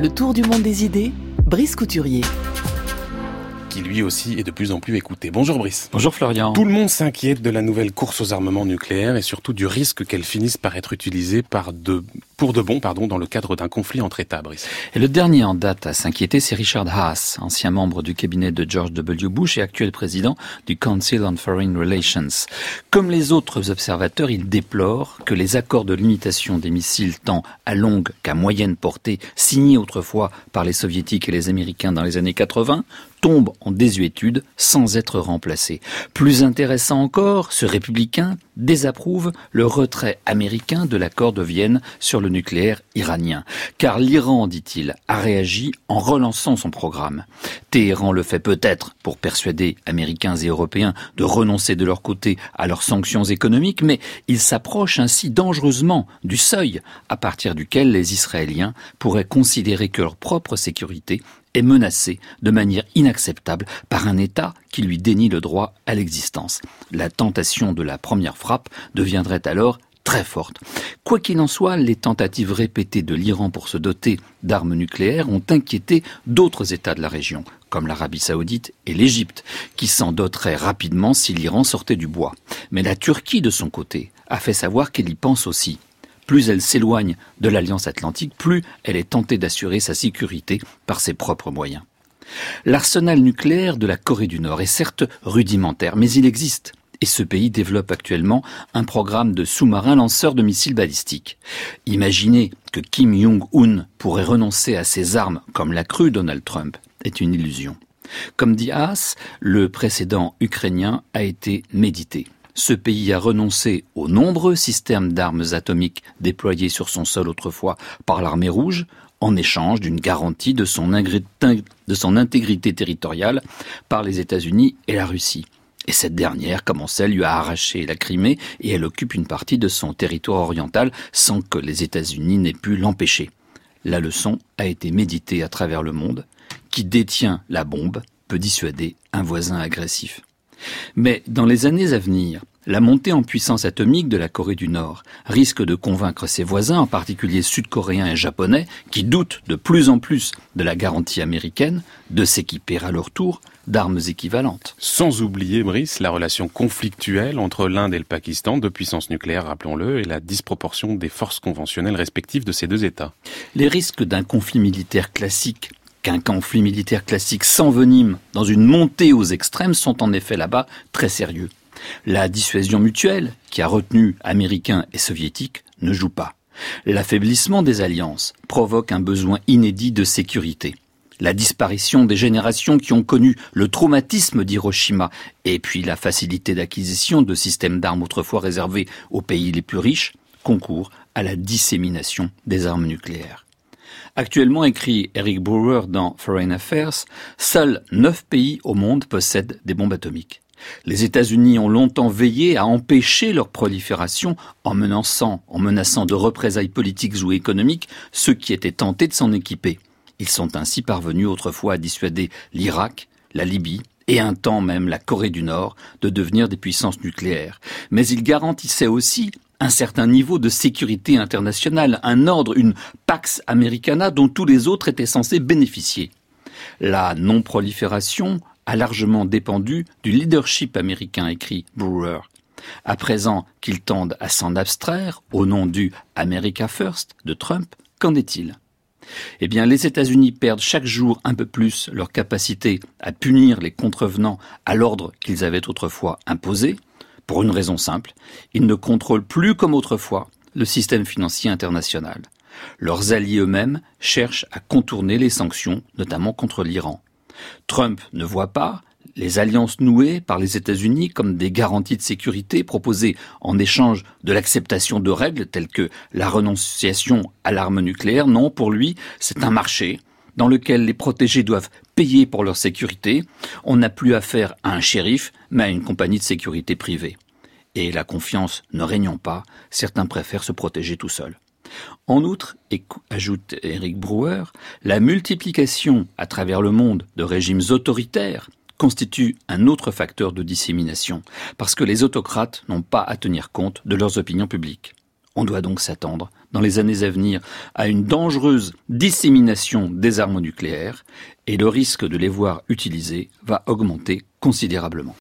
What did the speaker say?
Le tour du monde des idées, Brice Couturier. Qui lui aussi est de plus en plus écouté. Bonjour Brice. Bonjour Florian. Tout le monde s'inquiète de la nouvelle course aux armements nucléaires et surtout du risque qu'elle finisse par être utilisée pour de bon dans le cadre d'un conflit entre États, Brice. Et le dernier en date à s'inquiéter, c'est Richard Haass, ancien membre du cabinet de George W. Bush et actuel président du Council on Foreign Relations. Comme les autres observateurs, il déplore que les accords de limitation des missiles tant à longue qu'à moyenne portée, signés autrefois par les soviétiques et les américains dans les années 80, tombe en désuétude sans être remplacé. Plus intéressant encore, ce républicain désapprouve le retrait américain de l'accord de Vienne sur le nucléaire iranien. Car l'Iran, dit-il, a réagi en relançant son programme. Téhéran le fait peut-être pour persuader Américains et Européens de renoncer de leur côté à leurs sanctions économiques, mais il s'approche ainsi dangereusement du seuil à partir duquel les Israéliens pourraient considérer que leur propre sécurité est menacée de manière inacceptable par un État qui lui dénie le droit à l'existence. La tentation de la première frappe deviendrait alors très forte. Quoi qu'il en soit, les tentatives répétées de l'Iran pour se doter d'armes nucléaires ont inquiété d'autres États de la région, comme l'Arabie Saoudite et l'Égypte, qui s'en doteraient rapidement si l'Iran sortait du bois. Mais la Turquie, de son côté, a fait savoir qu'elle y pense aussi. Plus elle s'éloigne de l'Alliance Atlantique, plus elle est tentée d'assurer sa sécurité par ses propres moyens. L'arsenal nucléaire de la Corée du Nord est certes rudimentaire, mais il existe. Et ce pays développe actuellement un programme de sous-marins lanceurs de missiles balistiques. Imaginez que Kim Jong-un pourrait renoncer à ses armes, comme l'a cru Donald Trump, est une illusion. Comme dit Haass, le précédent ukrainien a été médité. Ce pays a renoncé aux nombreux systèmes d'armes atomiques déployés sur son sol autrefois par l'armée rouge, en échange d'une garantie de son intégrité territoriale par les États-Unis et la Russie. Et cette dernière, comme on sait, lui a arraché la Crimée et elle occupe une partie de son territoire oriental sans que les États-Unis n'aient pu l'empêcher. La leçon a été méditée à travers le monde. Qui détient la bombe peut dissuader un voisin agressif. Mais dans les années à venir, la montée en puissance atomique de la Corée du Nord risque de convaincre ses voisins, en particulier sud-coréens et japonais, qui doutent de plus en plus de la garantie américaine, de s'équiper à leur tour d'armes équivalentes. Sans oublier, Brice, la relation conflictuelle entre l'Inde et le Pakistan, deux puissances nucléaires, rappelons-le, et la disproportion des forces conventionnelles respectives de ces deux États. Les risques d'un conflit militaire classique qu'un conflit militaire classique s'envenime dans une montée aux extrêmes sont en effet là-bas très sérieux. La dissuasion mutuelle, qui a retenu Américains et Soviétiques, ne joue pas. L'affaiblissement des alliances provoque un besoin inédit de sécurité. La disparition des générations qui ont connu le traumatisme d'Hiroshima et puis la facilité d'acquisition de systèmes d'armes autrefois réservés aux pays les plus riches concourent à la dissémination des armes nucléaires. Actuellement, écrit Eric Brewer dans Foreign Affairs, seuls 9 pays au monde possèdent des bombes atomiques. Les États-Unis ont longtemps veillé à empêcher leur prolifération en menaçant de représailles politiques ou économiques ceux qui étaient tentés de s'en équiper. Ils sont ainsi parvenus autrefois à dissuader l'Irak, la Libye et un temps même la Corée du Nord de devenir des puissances nucléaires. Mais ils garantissaient aussi un certain niveau de sécurité internationale, un ordre, une Pax Americana dont tous les autres étaient censés bénéficier. La non-prolifération a largement dépendu du leadership américain, écrit Brewer. À présent qu'ils tendent à s'en abstraire au nom du « America First » de Trump, qu'en est-il ? Eh bien, les États-Unis perdent chaque jour un peu plus leur capacité à punir les contrevenants à l'ordre qu'ils avaient autrefois imposé. Pour une raison simple, ils ne contrôlent plus comme autrefois le système financier international. Leurs alliés eux-mêmes cherchent à contourner les sanctions, notamment contre l'Iran. Trump ne voit pas les alliances nouées par les États-Unis comme des garanties de sécurité proposées en échange de l'acceptation de règles telles que la renonciation à l'arme nucléaire. Non, pour lui, c'est un marché dans lequel les protégés doivent payer pour leur sécurité. On n'a plus affaire à un shérif, mais à une compagnie de sécurité privée. Et la confiance ne régnant pas, certains préfèrent se protéger tout seuls. En outre, ajoute Eric Brewer, la multiplication à travers le monde de régimes autoritaires constitue un autre facteur de dissémination, parce que les autocrates n'ont pas à tenir compte de leurs opinions publiques. On doit donc s'attendre dans les années à venir à une dangereuse dissémination des armes nucléaires et le risque de les voir utilisées va augmenter considérablement.